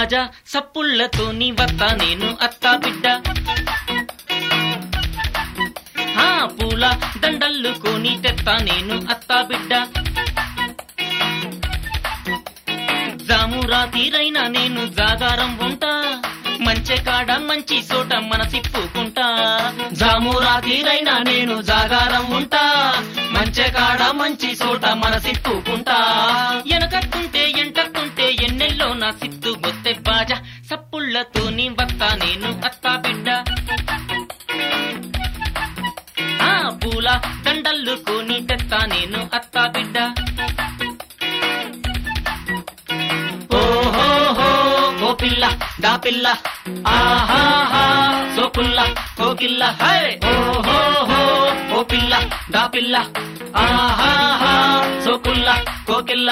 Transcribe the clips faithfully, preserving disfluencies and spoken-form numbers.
బాజా సప్పుళ్లతోని వత్తా నేను అత్తా బిడ్డ. ఆ పూల దండల్లుకొని తెత్తా నేను అత్తా బిడ్డ. జాము రాతిరైనా నేను జాగారం ఉంటా, మంచె కాడ మంచి చోట మనసిప్పుకుంటా. జాము రాతిరైనా నేను జాగారం ఉంటా, మంచె కాడ మంచి చోట మనసిప్పుకుంటా. ఎనకట్టుంటే ఎంటట్టుంటే ఎన్నెల్లో నా సిత్తు బొత్తె బాజా సప్పుళ్లతోని వత్తా నేను అత్తా బిడ్డ. ఆ పూల దండల్లుకొని తెత్తా నేను అత్తా బిడ్డ. ఓ పిల్ల దా పిల్ల ఆహాహా సోకుల్ల కోకిల్ల హై. ఓహో ఓ పిల్ల దా పిల్ల ఆహాహా సోకుల్ల కోకిల్ల.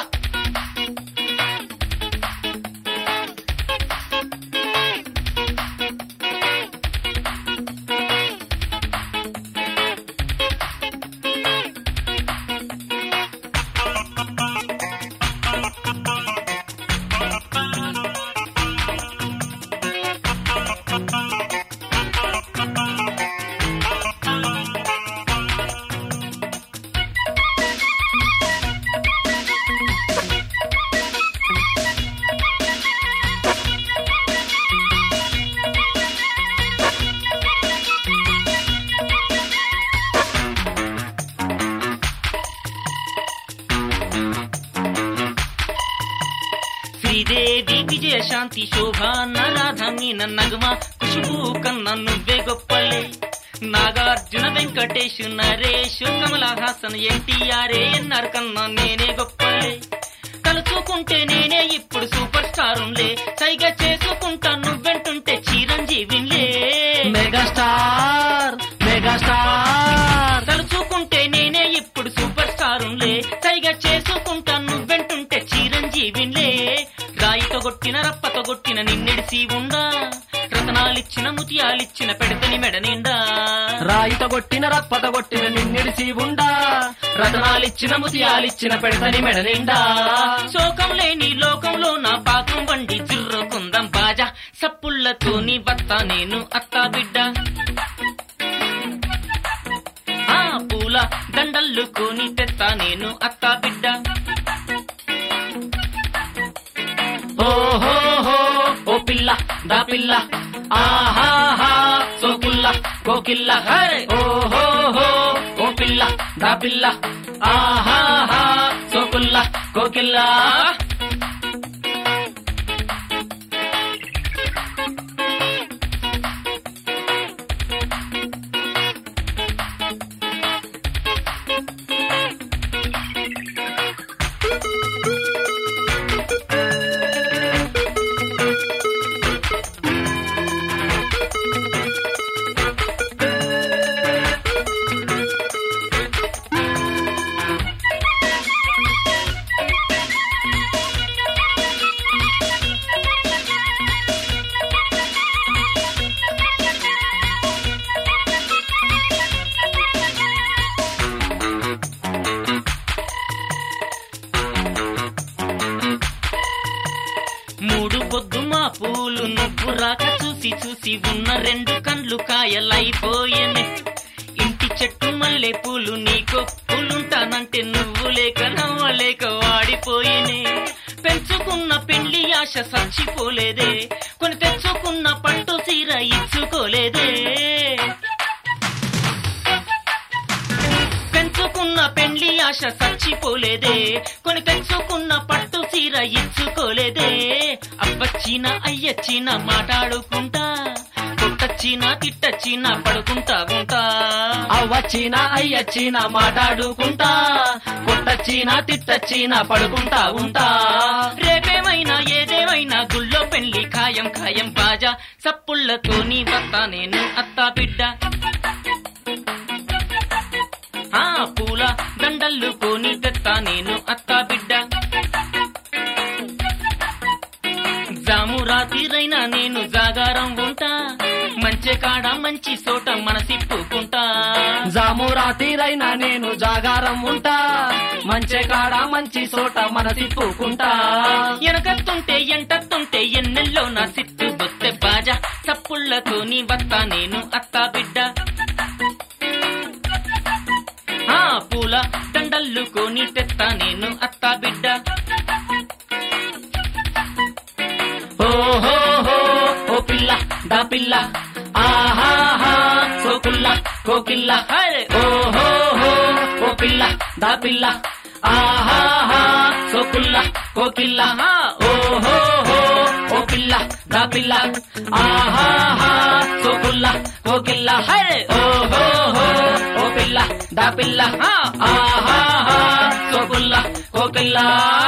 శ్రీదేవి విజయశాంతి శోభా నరాధని నన్నగమ ఖుష్బూ కన్నా నువ్వే గొప్పలే. నాగార్జున వెంకటేష్ నరేష్ కమలా హాసన్ ఎన్టీఆర్ ఎన్ఆర్ కన్నా నేనే గొప్పలే. తలుచుకుంటే నేనే ఇప్పుడు సూపర్ స్టారులే, సైగా చేసుకుంటా నువ్వెంటుంటే చిరంజీవిలే. మెగాస్టార్ మెగాస్టార్ తలుచుకుంటే నేనే ఇప్పుడు సూపర్ స్టారులే, సైగా చేసుకుంటా నువ్వెంటుంటే చిరంజీవిలే. రాయితో కొట్టిన రప్పతో కొట్టిన నిన్నెడిసి ఉండా, రతనాలిచ్చిన ముత్యాలిచ్చిన పెడతని మెడ నిండా. రాయితో కొట్టిన రప్పతో కొట్టిన నిన్నెడిసి ఉండా, రతనాలిచ్చిన ముత్యాలిచ్చిన పెడతని మెడ నిండా. శోకం లేని లోకంలో నా పాకం వండి జిర్రుకుందాం బాజా సప్పుళ్లతోని వత్తా నేను అత్తా బిడ్డ. ఆ పూల దండల్లుకొని తెత్తా నేను అత్తా బిడ్డ. ఓహో ఓ పిల్ల దా పిల్ల ఆహాహా సోకుల్ల కోకిల్ల హై. ఓహో ఓ పిల్ల దా పిల్ల ఆహాహా సోకుల్ల కోకిల్ల. మూడు పొద్దు మా పూలు నువ్వు రాక చూసి చూసి ఉన్న రెండు కండ్లు కాయలైపోయేనే. ఇంటి చెట్టు మల్లె పూలు నీకో పూలుంటానంటే నువ్వు లేక నవ్వలేక వాడిపోయేనే. పెంచుకున్న పెళ్లి ఆశ సచ్చిపోలేదే, కొని తెచ్చుకున్న పట్టు సీర ఇచ్చుకోలేదే. పెంచుకున్న పెళ్లి ఆశ సచ్చిపోలేదే, కొని తెచ్చుకున్న పట్టు సీర ఇచ్చుకోలేదే. అవ్వచ్చినా అయ్యచ్చినా మాట్లాడుకుంటా, కొట్టచ్చినా తిట్టచ్చినా పడుకుంటా ఉంటా. అవ్వచ్చినా అయ్యచ్చినా మాట్లాడుకుంటా, కొట్టచ్చినా తిట్టచ్చినా పడుకుంటా ఉంటా. రేపేమైనా ఏదేమైనా గుళ్ళో పెళ్లి ఖాయం ఖాయం బాజా సప్పుళ్లతోని వత్తా నేను అత్తా బిడ్డ. ఆ పూల దండల్లుకొని తెత్తా నేను అత్తా బిడ్డ. జాము రాతిరైనా నేను జాగారం ఉంటా, మంచె మంచి కాడ మంచి సోట మనసిప్పుకుంటా జాము రాత్రిరైనా నేను జాగారం ఉంటా మంచి కాడ మంచి సోట మనసిప్పుకుంటా ఎనకత్తుంటే ఎంటత్తుంటే ఎన్నెల్లో నా సిత్తు బొత్తె బాజా చప్పుళ్లతోని వత్తా నేను అత్తా బిడ్డ ఆ పూల దండల్లుకొని తెత్తా నేను అత్తా బిడ్డ ఓహోహో ఓ పిల్ల దా పిల్ల ఆహాహా సోకుల్ల కోకిల్ల హరే ఓహోహో ఓ పిల్ల దా పిల్ల ఆహాహా సోకుల్ల కోకిల్ల హా ఓహోహో ఓ పిల్ల దా పిల్ల ఆహాహా సోకుల్ల కోకిల్ల హరే ఓహోహో ఓ పిల్ల దా పిల్ల హా ఆహాహా సోకుల్ల కోకిల్ల